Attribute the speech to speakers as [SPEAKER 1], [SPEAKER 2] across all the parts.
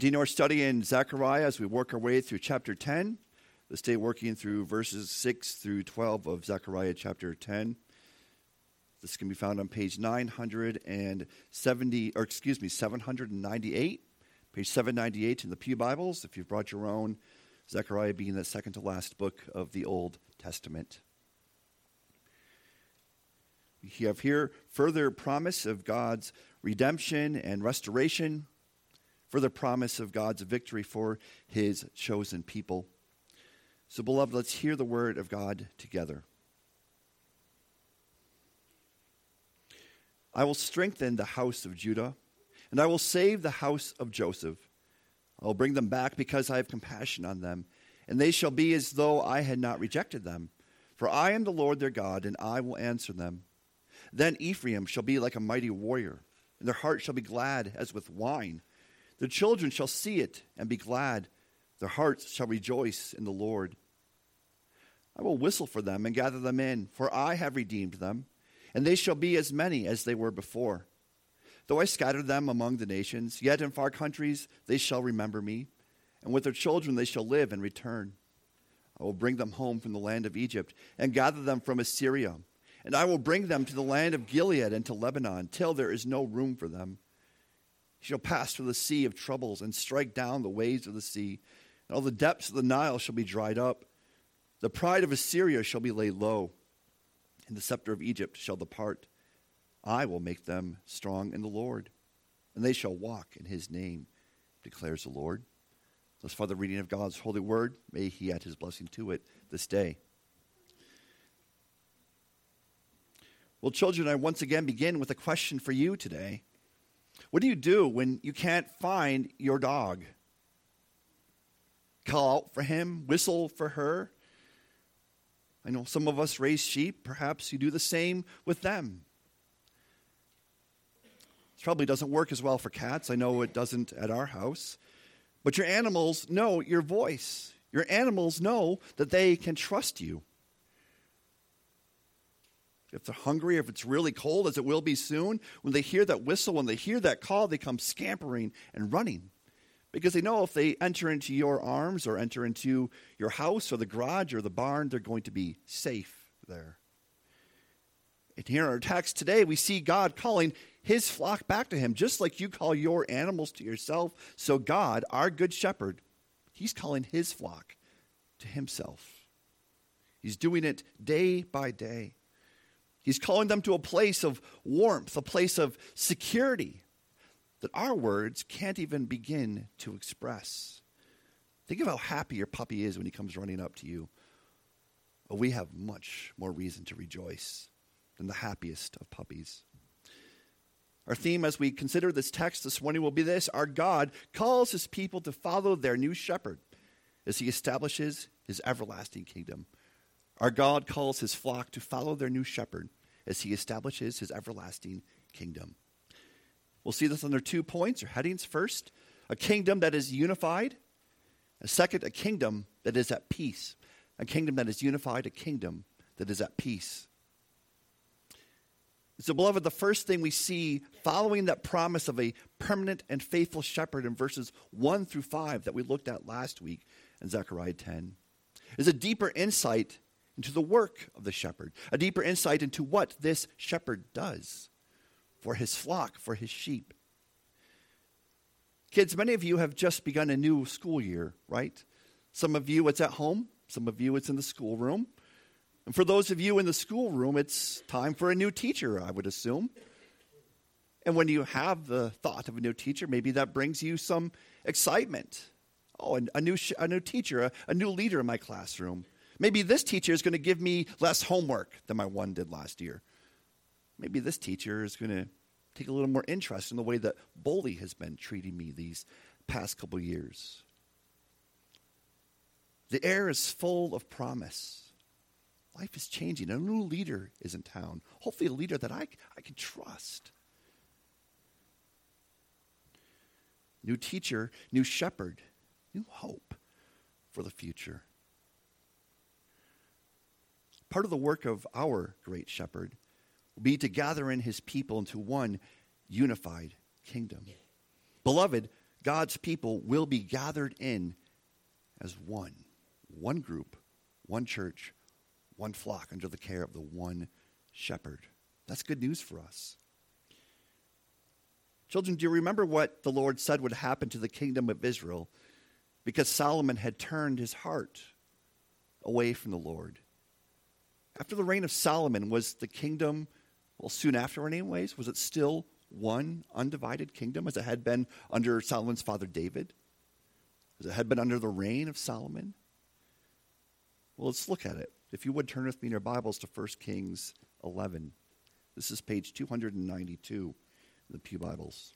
[SPEAKER 1] Continue our study in Zechariah as we work our way through chapter 10. This day working through verses 6 through 12 of Zechariah chapter 10. This can be found on page 798, page 798 in the Pew Bibles, if you've brought your own, Zechariah being the second to last book of the Old Testament. We have here further promise of God's redemption and restoration, further promise of God's victory for his chosen people. So, beloved, let's hear the word of God together. I will strengthen the house of Judah, and I will save the house of Joseph. I will bring them back because I have compassion on them, and they shall be as though I had not rejected them. For I am the Lord their God, and I will answer them. Then Ephraim shall be like a mighty warrior, and their heart shall be glad as with wine. Their children shall see it and be glad. Their hearts shall rejoice in the Lord. I will whistle for them and gather them in, for I have redeemed them, and they shall be as many as they were before. Though I scattered them among the nations, yet in far countries they shall remember me, and with their children they shall live and return. I will bring them home from the land of Egypt and gather them from Assyria, and I will bring them to the land of Gilead and to Lebanon, till there is no room for them. He shall pass through the sea of troubles and strike down the waves of the sea, and all the depths of the Nile shall be dried up. The pride of Assyria shall be laid low, and the scepter of Egypt shall depart. I will make them strong in the Lord, and they shall walk in his name, declares the Lord. Thus far the reading of God's holy word. May he add his blessing to it this day. Well, children, I once again begin with a question for you today. What do you do when you can't find your dog? Call out for him, whistle for her. I know some of us raise sheep. Perhaps you do the same with them. This probably doesn't work as well for cats. I know it doesn't at our house. But your animals know your voice. Your animals know that they can trust you. If they're hungry, if it's really cold, as it will be soon, when they hear that whistle, when they hear that call, they come scampering and running. Because they know if they enter into your arms or enter into your house or the garage or the barn, they're going to be safe there. And here in our text today, we see God calling his flock back to him. Just like you call your animals to yourself, so God, our good shepherd, he's calling his flock to himself. He's doing it day by day. He's calling them to a place of warmth, a place of security that our words can't even begin to express. Think of how happy your puppy is when he comes running up to you. Oh, we have much more reason to rejoice than the happiest of puppies. Our theme as we consider this text this morning will be this: our God calls his people to follow their new shepherd as he establishes his everlasting kingdom. Our God calls his flock to follow their new shepherd as he establishes his everlasting kingdom. We'll see this under 2 points or headings. First, a kingdom that is unified. And second, a kingdom that is at peace. A kingdom that is unified, a kingdom that is at peace. So, beloved, the first thing we see following that promise of a permanent and faithful shepherd in verses 1 through 5 that we looked at last week in Zechariah 10 is a deeper insight into the work of the shepherd, a deeper insight into what this shepherd does for his flock, for his sheep. Kids, many of you have just begun a new school year, right? Some of you, it's at home. Some of you, it's in the schoolroom. And for those of you in the schoolroom, it's time for a new teacher, I would assume. And when you have the thought of a new teacher, maybe that brings you some excitement. Oh, a new teacher, a new leader in my classroom. Maybe this teacher is going to give me less homework than my one did last year. Maybe this teacher is going to take a little more interest in the way that Bully has been treating me these past couple years. The air is full of promise. Life is changing. A new leader is in town. Hopefully a leader that I can trust. New teacher, new shepherd, new hope for the future. Part of the work of our great shepherd will be to gather in his people into one unified kingdom. Beloved, God's people will be gathered in as one group, one church, one flock under the care of the one shepherd. That's good news for us. Children, do you remember what the Lord said would happen to the kingdom of Israel because Solomon had turned his heart away from the Lord? After the reign of Solomon, was the kingdom, well, soon after anyways, was it still one undivided kingdom as it had been under Solomon's father David? As it had been under the reign of Solomon? Well, let's look at it. If you would turn with me in your Bibles to 1 Kings 11. This is page 292 in the Pew Bibles.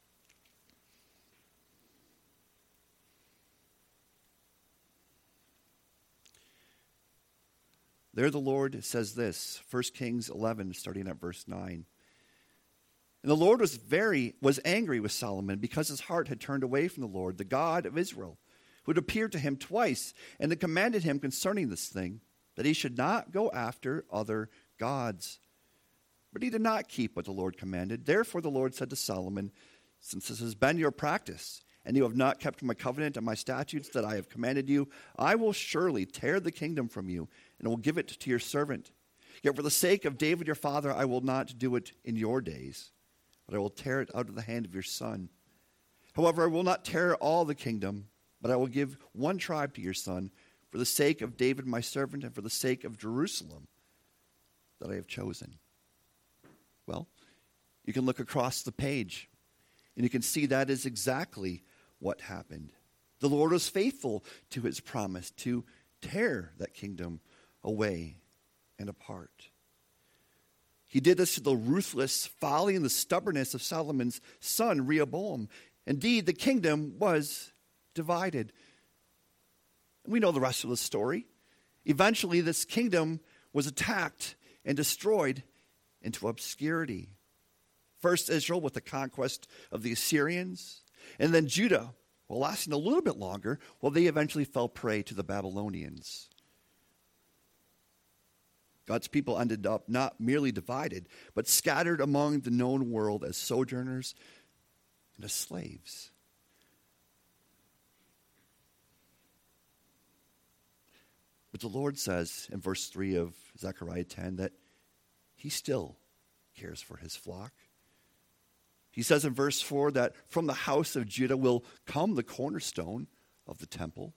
[SPEAKER 1] There the Lord says this, 1 Kings 11, starting at verse 9. And the Lord was angry with Solomon because his heart had turned away from the Lord, the God of Israel, who had appeared to him twice and had commanded him concerning this thing, that he should not go after other gods. But he did not keep what the Lord commanded. Therefore the Lord said to Solomon, since this has been your practice, and you have not kept my covenant and my statutes that I have commanded you, I will surely tear the kingdom from you, and will give it to your servant. Yet for the sake of David your father, I will not do it in your days, but I will tear it out of the hand of your son. However, I will not tear all the kingdom, but I will give one tribe to your son, for the sake of David my servant, and for the sake of Jerusalem that I have chosen. Well, you can look across the page, and you can see that is exactly what happened. The Lord was faithful to his promise to tear that kingdom away and apart. He did this to the ruthless folly and the stubbornness of Solomon's son, Rehoboam. Indeed, the kingdom was divided. We know the rest of the story. Eventually, this kingdom was attacked and destroyed into obscurity. First Israel with the conquest of the Assyrians, and then Judah, well, lasting a little bit longer, while they eventually fell prey to the Babylonians. God's people ended up not merely divided, but scattered among the known world as sojourners and as slaves. But the Lord says in verse 3 of Zechariah 10 that he still cares for his flock. He says in verse 4 that from the house of Judah will come the cornerstone of the temple.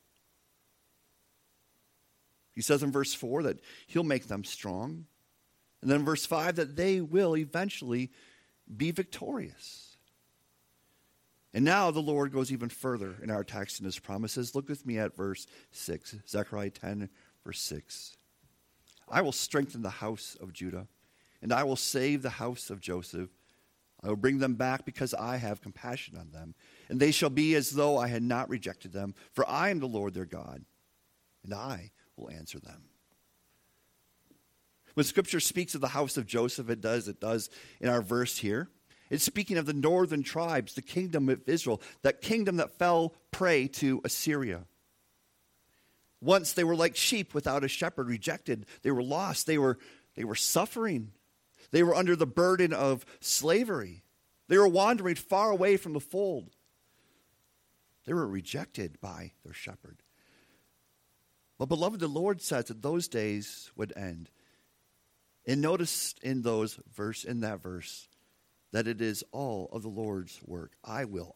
[SPEAKER 1] He says in verse 4 that he'll make them strong. And then in verse 5 that they will eventually be victorious. And now the Lord goes even further in our text and his promises. Look with me at verse 6, Zechariah 10, verse 6. I will strengthen the house of Judah, and I will save the house of Joseph. I will bring them back because I have compassion on them, and they shall be as though I had not rejected them, for I am the Lord their God, and I will answer them. When Scripture speaks of the house of Joseph, it does in our verse here. It's speaking of the northern tribes, the kingdom of Israel, that kingdom that fell prey to Assyria. Once they were like sheep without a shepherd, rejected. They were lost. They were suffering. They were under the burden of slavery. They were wandering far away from the fold. They were rejected by their shepherd. But beloved, the Lord says that those days would end. And notice in that verse that it is all of the Lord's work. I will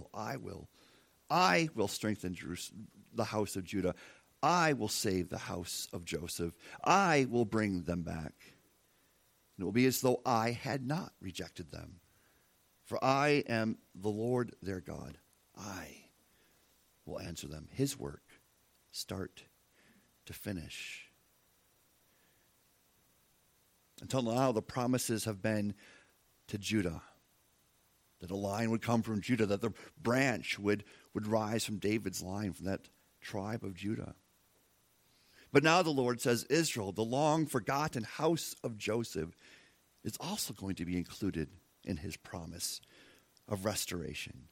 [SPEAKER 1] strengthen the house of Judah. I will save the house of Joseph. I will bring them back. And it will be as though I had not rejected them. For I am the Lord their God. I will answer them. His work, start to finish. Until now, the promises have been to Judah, that a line would come from Judah, that the branch would rise from David's line, from that tribe of Judah. But now the Lord says Israel, the long-forgotten house of Joseph, is also going to be included in his promise of restoration.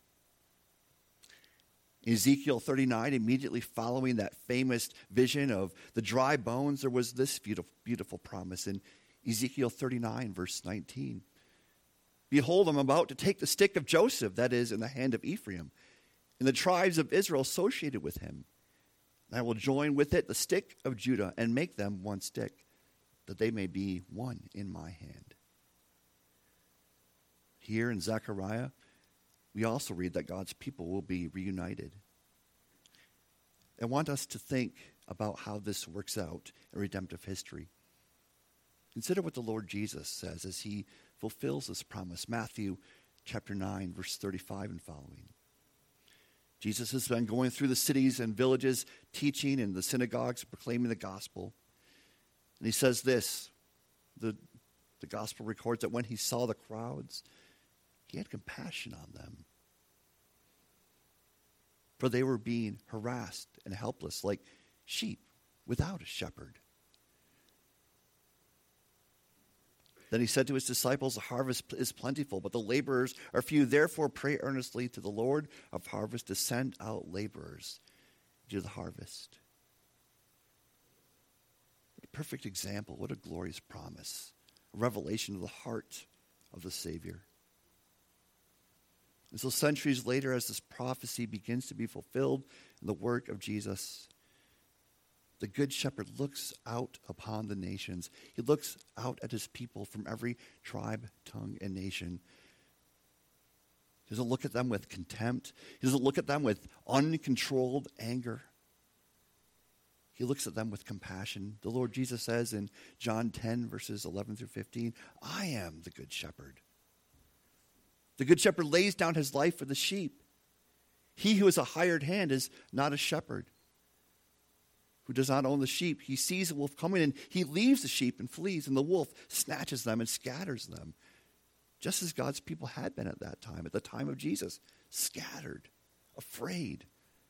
[SPEAKER 1] In Ezekiel 39, immediately following that famous vision of the dry bones, there was this beautiful promise in Ezekiel 39, verse 19. Behold, I'm about to take the stick of Joseph, that is, in the hand of Ephraim, and the tribes of Israel associated with him. And I will join with it the stick of Judah and make them one stick, that they may be one in my hand. Here in Zechariah, we also read that God's people will be reunited. I want us to think about how this works out in redemptive history. Consider what the Lord Jesus says as he fulfills this promise. Matthew chapter 9, verse 35 and following. Jesus has been going through the cities and villages, teaching in the synagogues, proclaiming the gospel. And he says this, the gospel records that when he saw the crowds, he had compassion on them. For they were being harassed and helpless like sheep without a shepherd. Then he said to his disciples, the harvest is plentiful, but the laborers are few. Therefore pray earnestly to the Lord of harvest to send out laborers to the harvest. What a perfect example. What a glorious promise. A revelation of the heart of the Savior. And so centuries later, as this prophecy begins to be fulfilled in the work of Jesus, the Good Shepherd looks out upon the nations. He looks out at his people from every tribe, tongue, and nation. He doesn't look at them with contempt. He doesn't look at them with uncontrolled anger. He looks at them with compassion. The Lord Jesus says in John 10, verses 11 through 15, I am the Good Shepherd. The Good Shepherd lays down his life for the sheep. He who is a hired hand is not a shepherd, who does not own the sheep. He sees the wolf coming and he leaves the sheep and flees, and the wolf snatches them and scatters them, just as God's people had been at that time, at the time of Jesus, scattered, afraid.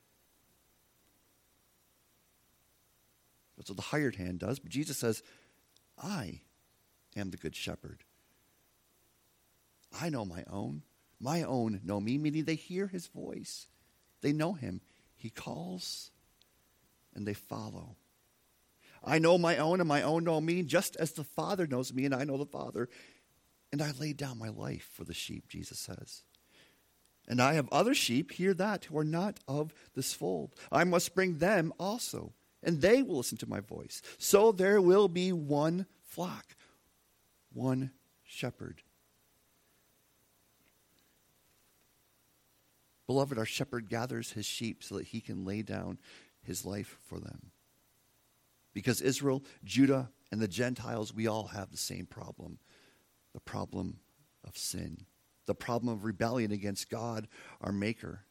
[SPEAKER 1] That's what the hired hand does, but Jesus says, I am the Good Shepherd. I know my own know me, meaning they hear his voice. They know him. He calls and they follow. I know my own and my own know me, just as the Father knows me and I know the Father. And I lay down my life for the sheep, Jesus says. And I have other sheep, hear that, who are not of this fold. I must bring them also, and they will listen to my voice. So there will be one flock, one shepherd. Beloved, our shepherd gathers his sheep so that he can lay down his life for them. Because Israel, Judah, and the Gentiles, we all have the same problem. The problem of sin. The problem of rebellion against God, our Maker.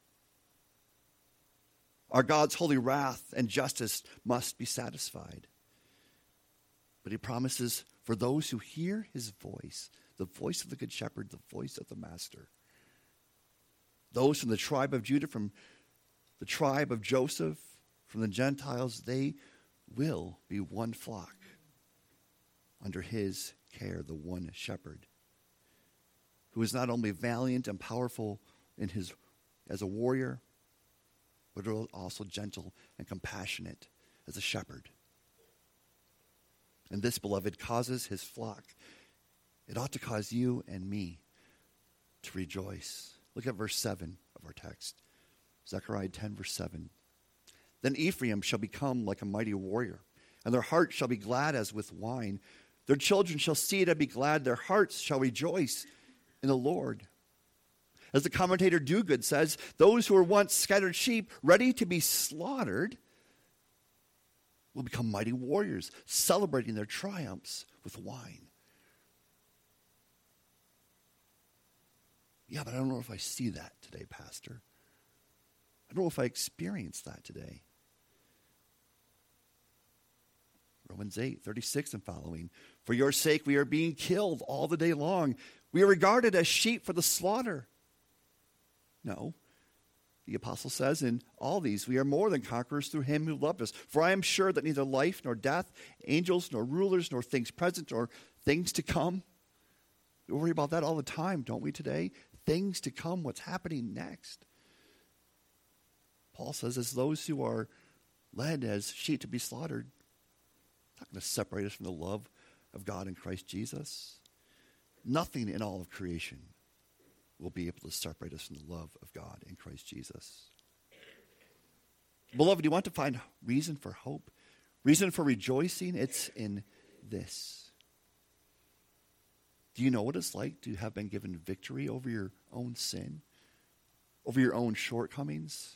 [SPEAKER 1] Our God's holy wrath and justice must be satisfied. But he promises for those who hear his voice, the voice of the Good Shepherd, the voice of the Master, those from the tribe of Judah, from the tribe of Joseph, from the Gentiles, they will be one flock under his care, the one shepherd, who is not only valiant and powerful in his as a warrior, but also gentle and compassionate as a shepherd. And this, beloved, causes his flock. It ought to cause you and me to rejoice. Look at verse 7 of our text. Zechariah 10, verse 7. Then Ephraim shall become like a mighty warrior, and their heart shall be glad as with wine. Their children shall see it and be glad. Their hearts shall rejoice in the Lord. As the commentator Duguid says, those who were once scattered sheep, ready to be slaughtered, will become mighty warriors, celebrating their triumphs with wine. Yeah, but I don't know if I see that today, Pastor. I don't know if I experience that today. Romans 8, 36 and following. For your sake we are being killed all the day long. We are regarded as sheep for the slaughter. No. The apostle says, in all these we are more than conquerors through him who loved us. For I am sure that neither life nor death, angels nor rulers, nor things present nor things to come. We worry about that all the time, don't we today? Things to come, what's happening next. Paul says, as those who are led as sheep to be slaughtered, it's not going to separate us from the love of God in Christ Jesus. Nothing in all of creation will be able to separate us from the love of God in Christ Jesus. Beloved, you want to find reason for hope, reason for rejoicing? It's in this. Do you know what it's like to have been given victory over your own sin, over your own shortcomings?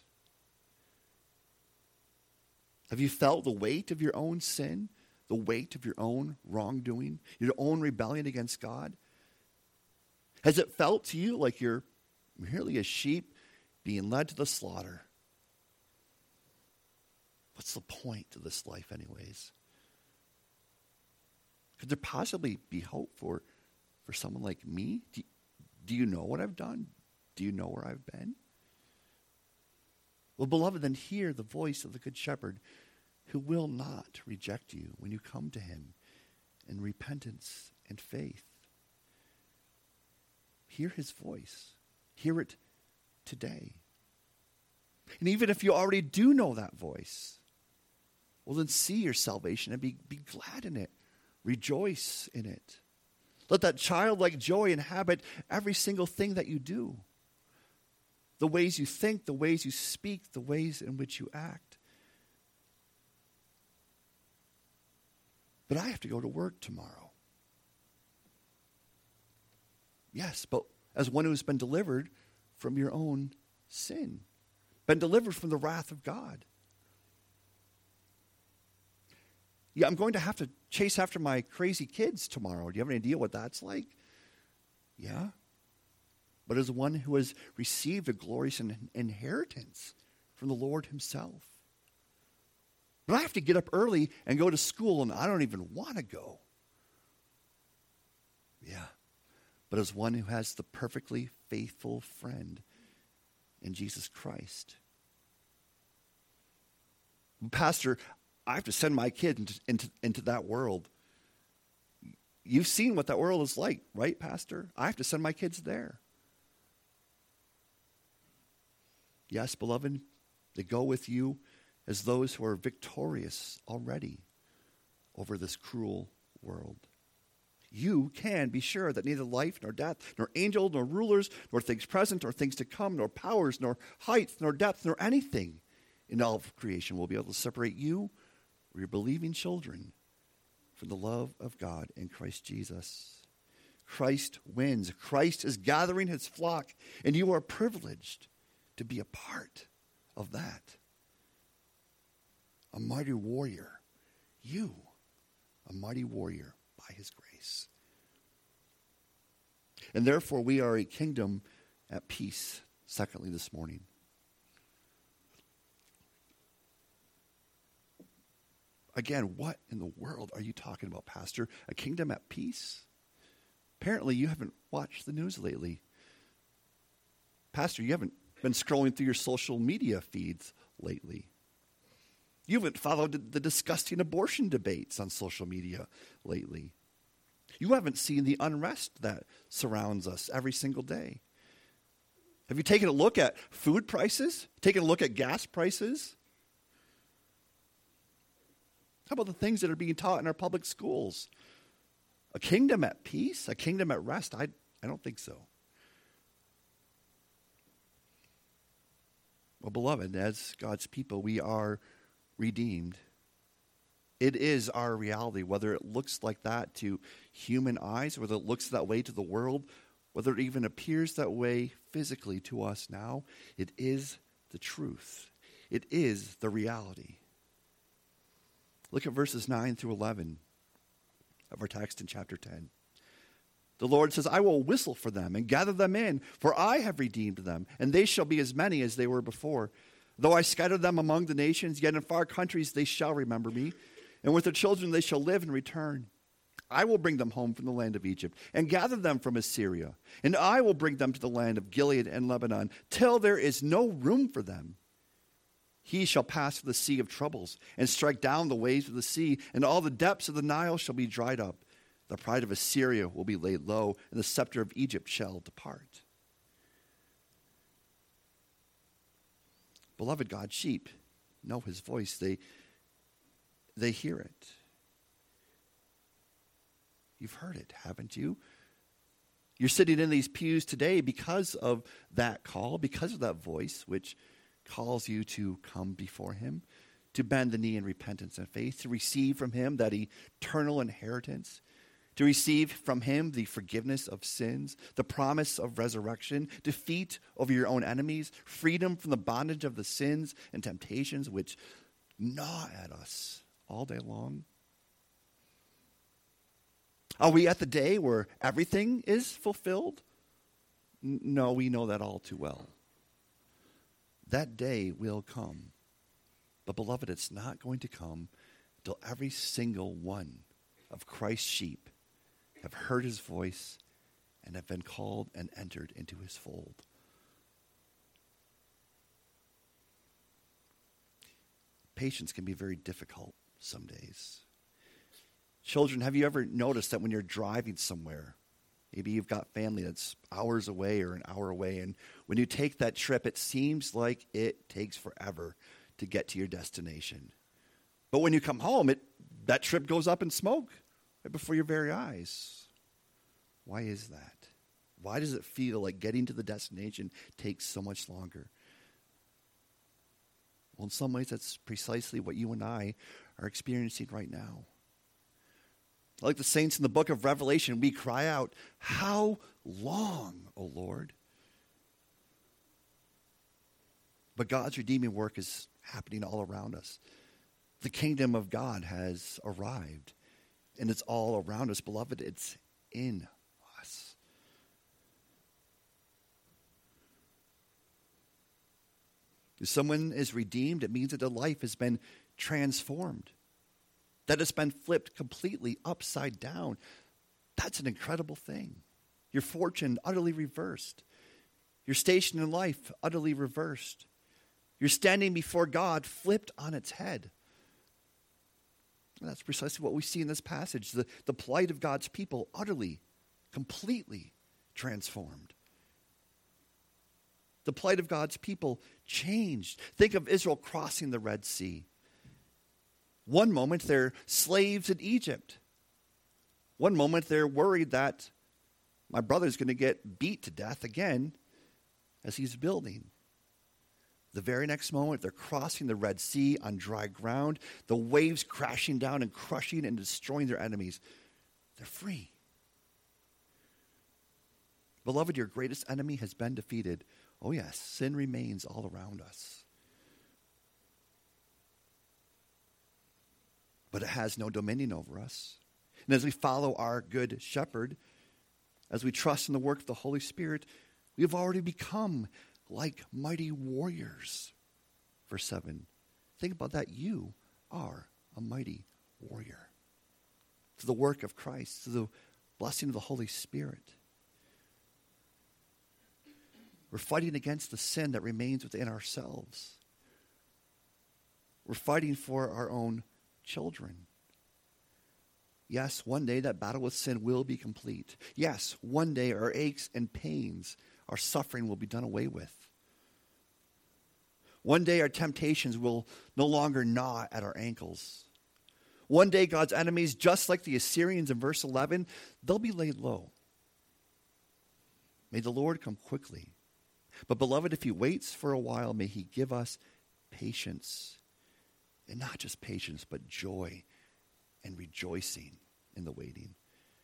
[SPEAKER 1] Have you felt the weight of your own sin, the weight of your own wrongdoing, your own rebellion against God? Has it felt to you like you're merely a sheep being led to the slaughter? What's the point to this life anyways? Could there possibly be hope for someone like me? Do you know what I've done? Do you know where I've been? Well, beloved, then hear the voice of the Good Shepherd, who will not reject you when you come to him in repentance and faith. Hear his voice. Hear it today. And even if you already do know that voice, well, then see your salvation and be glad in it. Rejoice in it. Let that childlike joy inhabit every single thing that you do. The ways you think, the ways you speak, the ways in which you act. But I have to go to work tomorrow. Yes, but as one who has been delivered from your own sin, been delivered from the wrath of God. Yeah, I'm going to have to chase after my crazy kids tomorrow. Do you have any idea what that's like? Yeah. But as one who has received a glorious inheritance from the Lord himself. But I have to get up early and go to school, and I don't even want to go. Yeah. But as one who has the perfectly faithful friend in Jesus Christ. Pastor, I have to send my kid into that world. You've seen what that world is like, right, Pastor? I have to send my kids there. Yes, beloved, they go with you as those who are victorious already over this cruel world. You can be sure that neither life, nor death, nor angel, nor rulers, nor things present, nor things to come, nor powers, nor height, nor depth, nor anything in all of creation will be able to separate you or your believing children from the love of God in Christ Jesus. Christ wins. Christ is gathering his flock, and you are privileged to be a part of that. A mighty warrior. You, a mighty warrior by his grace. And therefore we are a kingdom at peace, secondly, this morning. Again, what in the world are you talking about, Pastor? A kingdom at peace? Apparently you haven't watched the news lately. Pastor, you haven't been scrolling through your social media feeds lately. You haven't followed the disgusting abortion debates on social media lately. You haven't seen the unrest that surrounds us every single day. Have you taken a look at food prices? Taken a look at gas prices? How about the things that are being taught in our public schools? A kingdom at peace? A kingdom at rest? I don't think so. Well, beloved, as God's people, we are redeemed. It is our reality, whether it looks like that to human eyes, whether it looks that way to the world, whether it even appears that way physically to us now, it is the truth. It is the reality. Look at verses 9 through 11 of our text in chapter 10. The Lord says, I will whistle for them and gather them in, for I have redeemed them, and they shall be as many as they were before. Though I scatter them among the nations, yet in far countries they shall remember me, and with their children they shall live and return. I will bring them home from the land of Egypt, and gather them from Assyria, and I will bring them to the land of Gilead and Lebanon, till there is no room for them. He shall pass through the sea of troubles, and strike down the waves of the sea, and all the depths of the Nile shall be dried up. The pride of Assyria will be laid low, and the scepter of Egypt shall depart. Beloved, God's sheep know his voice. They hear it. You've heard it, haven't you? You're sitting in these pews today because of that call, because of that voice, which calls you to come before him, to bend the knee in repentance and faith, to receive from him that eternal inheritance, to receive from him the forgiveness of sins, the promise of resurrection, defeat over your own enemies, freedom from the bondage of the sins and temptations which gnaw at us all day long. Are we at the day where everything is fulfilled? No, we know that all too well. That day will come. But beloved, it's not going to come till every single one of Christ's sheep have heard his voice and have been called and entered into his fold. Patience can be very difficult some days. Children, have you ever noticed that when you're driving somewhere, maybe you've got family that's hours away or an hour away, and when you take that trip, it seems like it takes forever to get to your destination. But when you come home, that trip goes up in smoke right before your very eyes. Why is that? Why does it feel like getting to the destination takes so much longer? Well, in some ways, that's precisely what you and I are experiencing right now. Like the saints in the book of Revelation, we cry out, "How long, O Lord?" But God's redeeming work is happening all around us. The kingdom of God has arrived, and it's all around us. Beloved, it's in us. If someone is redeemed, it means that their life has been transformed, that it's been flipped completely upside down. That's an incredible thing. Your fortune utterly reversed. Your station in life utterly reversed. You're standing before God flipped on its head. And that's precisely what we see in this passage. The plight of God's people utterly, completely transformed. The plight of God's people changed. Think of Israel crossing the Red Sea. One moment they're slaves in Egypt. One moment they're worried that my brother's going to get beat to death again as he's building. The very next moment, they're crossing the Red Sea on dry ground, the waves crashing down and crushing and destroying their enemies. They're free. Beloved, your greatest enemy has been defeated. Oh yes, sin remains all around us. But it has no dominion over us. And as we follow our good shepherd, as we trust in the work of the Holy Spirit, we have already become like mighty warriors. Verse 7. Think about that. You are a mighty warrior. Through the work of Christ, through the blessing of the Holy Spirit. We're fighting against the sin that remains within ourselves. We're fighting for our own children. Yes, one day that battle with sin will be complete. Yes, one day our aches and pains, our suffering will be done away with. One day our temptations will no longer gnaw at our ankles. One day God's enemies, just like the Assyrians in verse 11, they'll be laid low. May the Lord come quickly. But beloved, if he waits for a while, may he give us patience. And not just patience, but joy and rejoicing in the waiting.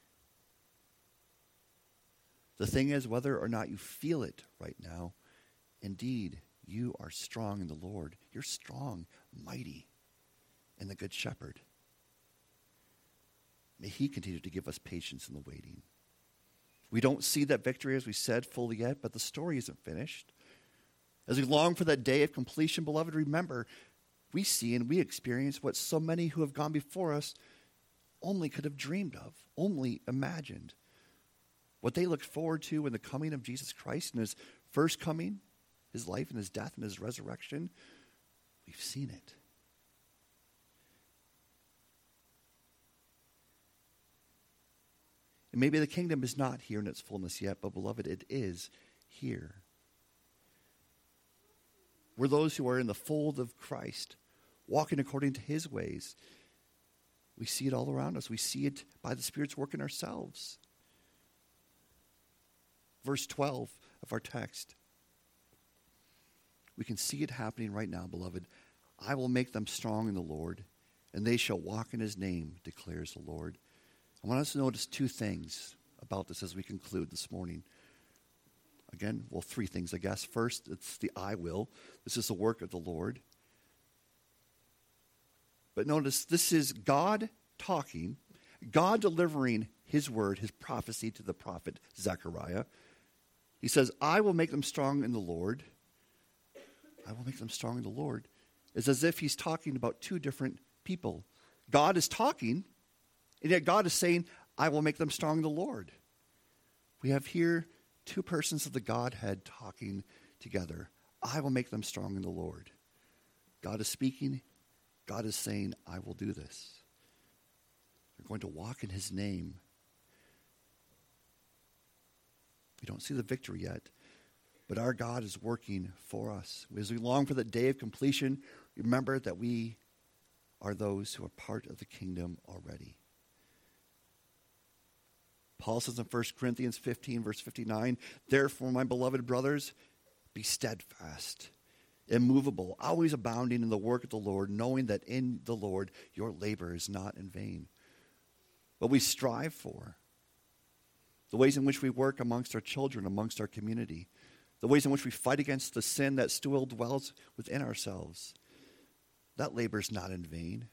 [SPEAKER 1] The thing is, whether or not you feel it right now, indeed, you are strong in the Lord. You're strong, mighty in the Good Shepherd. May he continue to give us patience in the waiting. We don't see that victory, as we said, fully yet, but the story isn't finished. As we long for that day of completion, beloved, remember, we see and we experience what so many who have gone before us only could have dreamed of, only imagined. What they looked forward to in the coming of Jesus Christ and his first coming, his life and his death and his resurrection, we've seen it. And maybe the kingdom is not here in its fullness yet, but beloved, it is here. We're those who are in the fold of Christ, walking according to his ways. We see it all around us. We see it by the Spirit's work in ourselves. Verse 12 of our text. We can see it happening right now, beloved. I will make them strong in the Lord, and they shall walk in his name, declares the Lord. I want us to notice two things about this as we conclude this morning. Again, well, three things, I guess. First, it's the I will. This is the work of the Lord. But notice, this is God talking, God delivering his word, his prophecy to the prophet Zechariah. He says, I will make them strong in the Lord. I will make them strong in the Lord. It's as if he's talking about two different people. God is talking, and yet God is saying, I will make them strong in the Lord. We have here two persons of the Godhead talking together. I will make them strong in the Lord. God is speaking. God is saying, I will do this. They're going to walk in his name. We don't see the victory yet, but our God is working for us. As we long for the day of completion, remember that we are those who are part of the kingdom already. Paul says in 1 Corinthians 15, verse 59, therefore, my beloved brothers, be steadfast, immovable, always abounding in the work of the Lord, knowing that in the Lord your labor is not in vain. What we strive for, the ways in which we work amongst our children, amongst our community, the ways in which we fight against the sin that still dwells within ourselves, that labor is not in vain.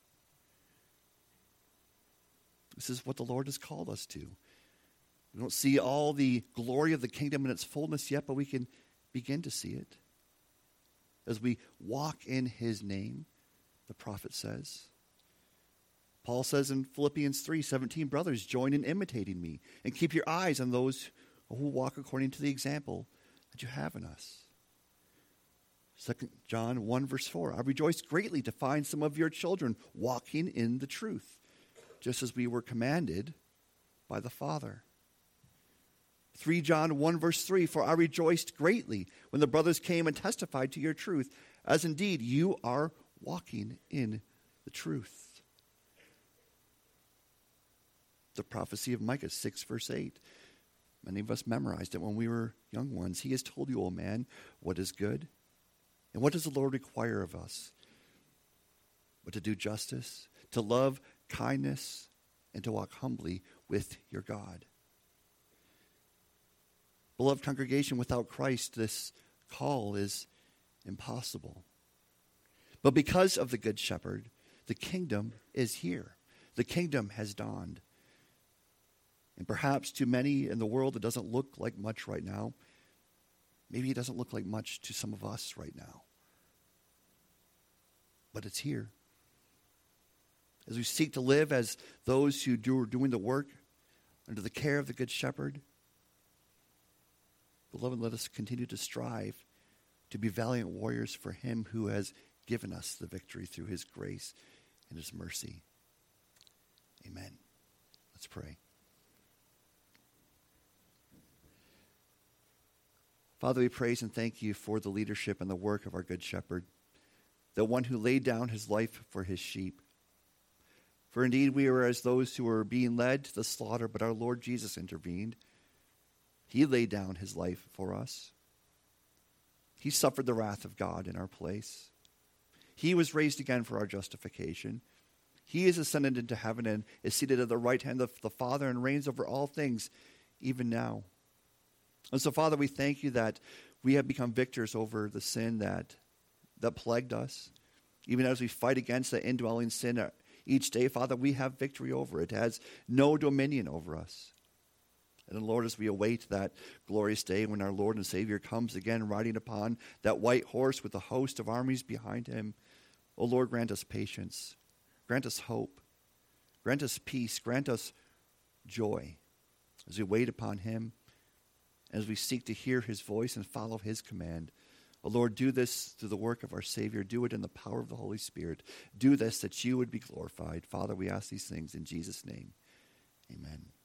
[SPEAKER 1] This is what the Lord has called us to. We don't see all the glory of the kingdom in its fullness yet, but we can begin to see it. As we walk in his name, the prophet says. Paul says in Philippians 3:17, brothers, join in imitating me, and keep your eyes on those who walk according to the example that you have in us. 2 John 1, verse 4, I rejoice greatly to find some of your children walking in the truth, just as we were commanded by the Father. 3 John 1, verse 3, for I rejoiced greatly when the brothers came and testified to your truth, as indeed you are walking in the truth. The prophecy of Micah 6, verse 8. Many of us memorized it when we were young ones. He has told you, O man, what is good. And what does the Lord require of us? But to do justice, to love kindness, and to walk humbly with your God. Beloved congregation, without Christ, this call is impossible. But because of the Good Shepherd, the kingdom is here. The kingdom has dawned. And perhaps to many in the world, it doesn't look like much right now. Maybe it doesn't look like much to some of us right now. But it's here. As we seek to live as those who are doing the work under the care of the Good Shepherd, beloved, let us continue to strive to be valiant warriors for him who has given us the victory through his grace and his mercy. Amen. Let's pray. Father, we praise and thank you for the leadership and the work of our Good Shepherd, the one who laid down his life for his sheep. For indeed we are as those who are being led to the slaughter, but our Lord Jesus intervened. He laid down his life for us. He suffered the wrath of God in our place. He was raised again for our justification. He is ascended into heaven and is seated at the right hand of the Father and reigns over all things, even now. And so, Father, we thank you that we have become victors over the sin that plagued us. Even as we fight against the indwelling sin each day, Father, we have victory over it. It has no dominion over us. And Lord, as we await that glorious day when our Lord and Savior comes again riding upon that white horse with a host of armies behind him, oh Lord, grant us patience. Grant us hope. Grant us peace. Grant us joy as we wait upon him, as we seek to hear his voice and follow his command. Oh Lord, do this through the work of our Savior. Do it in the power of the Holy Spirit. Do this that you would be glorified. Father, we ask these things in Jesus' name. Amen.